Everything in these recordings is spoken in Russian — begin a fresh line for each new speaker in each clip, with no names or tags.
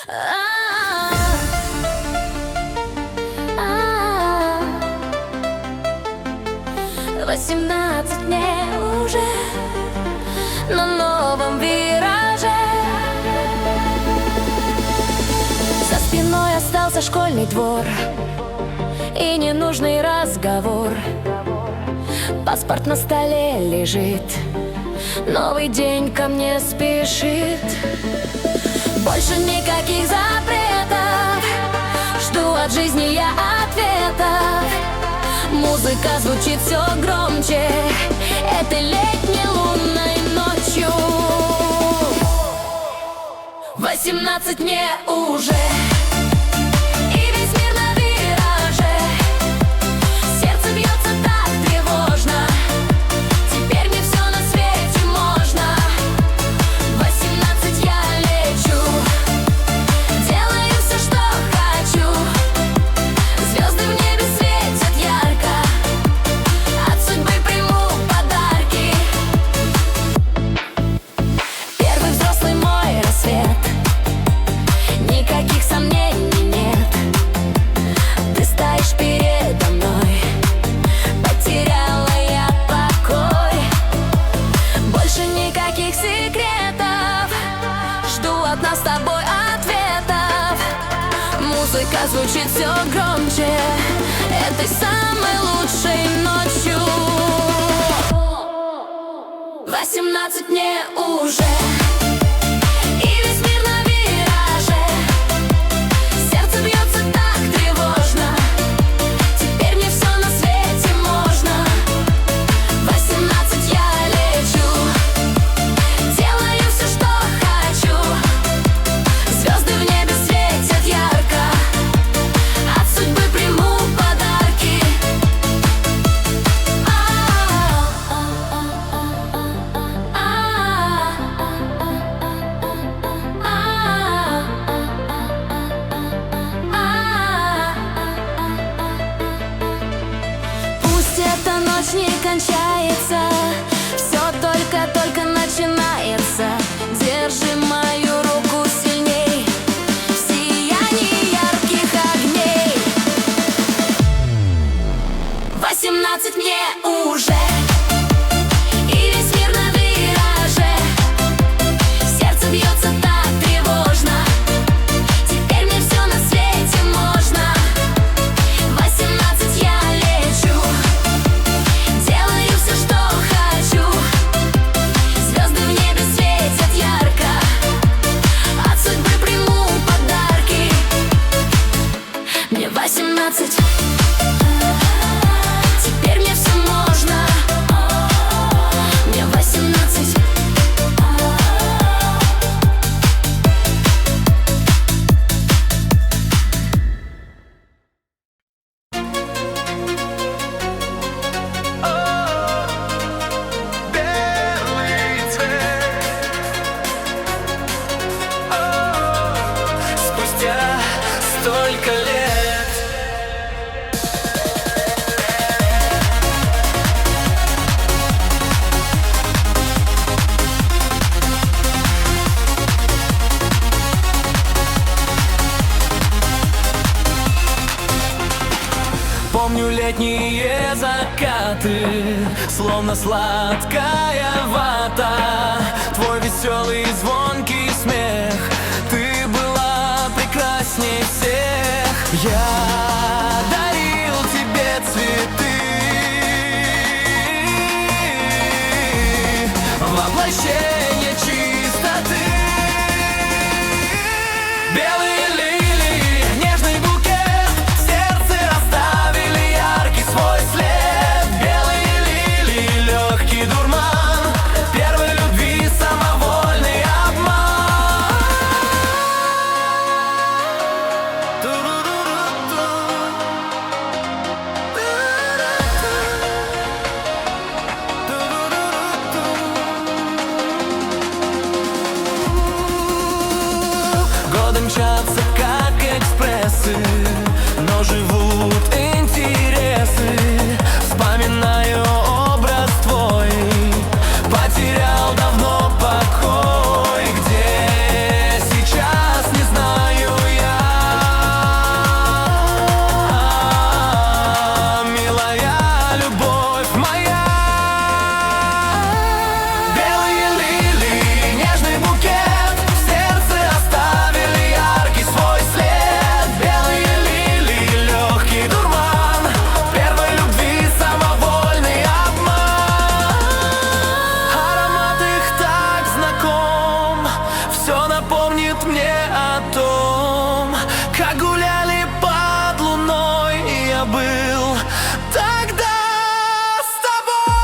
18 мне уже на новом вираже. За спиной остался школьный двор и ненужный разговор. Паспорт на столе лежит, новый день ко мне спешит. Больше никаких запретов, жду от жизни я ответов. Музыка звучит все громче этой летней лунной ночью. 18 мне уже, и весь мир на вираже. Сердце бьется так тревожно, теперь мне все на свете можно. 18 я лечу, делаю все, что хочу. Звезды в небе светят ярко, от судьбы приму подарки. Первый взрослый мой рассвет, никаких сомнений нет. Ты стоишь передо мной, потеряла я покой. Больше никаких секретов, жду от нас с тобой ответов. Музыка звучит все громче этой самой лучшей ночью. 18 мне уже, и весь мир на вираже. Сердце бьется так тревожно, теперь мне все на свете можно. 18 я лечу, делаю все, что хочу. Звезды в небе светят ярко, от судьбы приму подарки. Пусть эта ночь не кончается, все только начинается. Держи мою руку сильней в сиянии ярких огней. 18 мне уже, и весь мир на вираже. Сердце бьется так тревожно, теперь мне все на свете можно. 18 я лечу, делаю все, что хочу. Звезды в небе светят ярко, от судьбы приму подарки. Мне 18, теперь мне все можно. Мне 18.
Белый цвет. Спустя столько лет помню летние закаты, словно сладкая вата. Твой веселый звонкий смех, ты была прекрасней всех. Я дарил тебе цветы, воплощение чистоты. Белые лилии, нежный букет, в сердце расставили яркий свой след. Белые лилии, легкий дурман, первой любви самовольный обман. Ту-ру-ру-ру-ту. Годы мчатся, как экспрессы, но живут интересы. Вспоминаю образ твой, потерял давно покой. Где сейчас, не знаю. напомнит мне о том, как гуляли под луной, и я был тогда с тобой.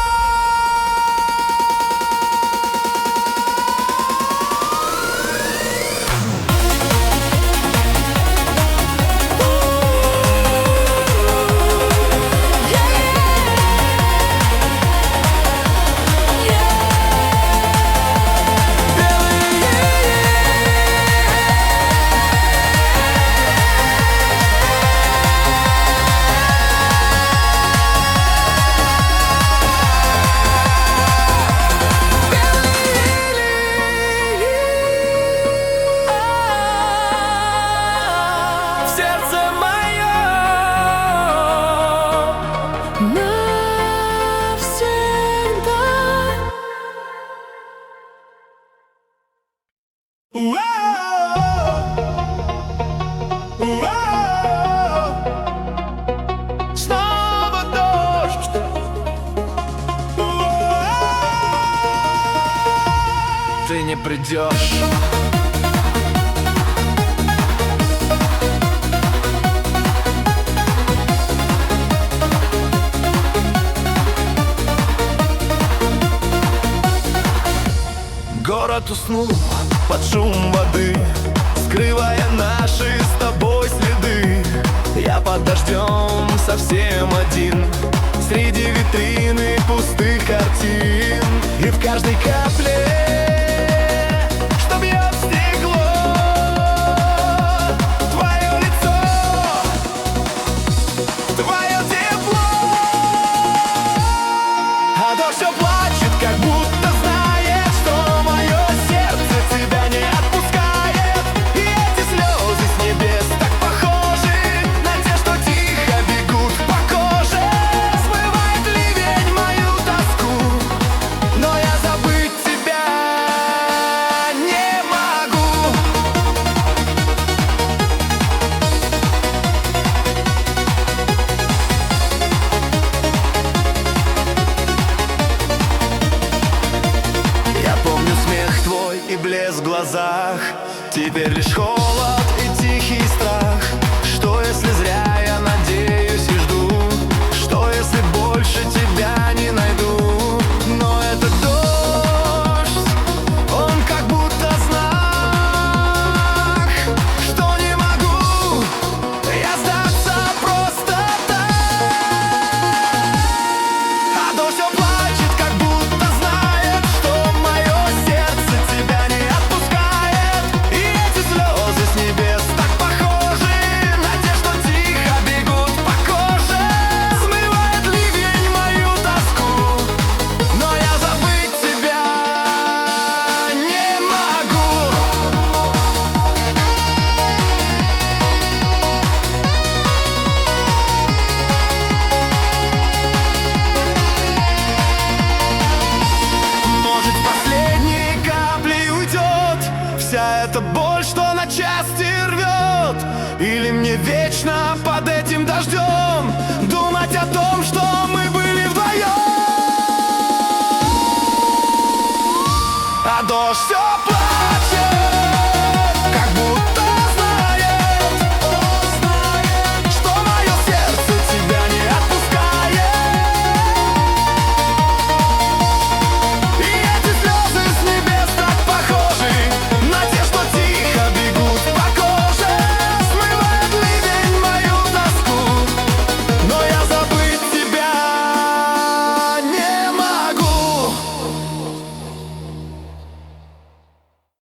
Сердце мое навсегда. Снова дождь. Ты не придешь. Город уснул под шум воды, скрывая наши с тобой следы. Я под дождем совсем один, среди витрины пустых картин. И в каждой капле, что бьет в стекло, твое лицо, твое тепло. А дождь все плачет, как будто знает, что мое сердце тебя не отпускает. И эти слезы с небес так похожи на те, что тихо бегут по коже. Смывает ливень мою тоску, но я забыть тебя не могу. Я помню смех твой и блеск в глазах, теперь лишь холод и тихий страх. Что если зря я надеюсь и жду? Что если больше тебя не найду? Но этот дождь, он как будто знак, что не могу я сдаться просто так. А дождь все плачет, как будто знает, что мое сердце тебя не отпускает. И эти слезы с небес так похожи на те, что тихо бегут по коже. Смывает ливень мою тоску, но я забыть тебя не могу. Может, последней каплей уйдет вся эта боль, что на части рвет? Или мне вечно под этим дождем думать о том, что мы были вдвоем? А дождь все плачет.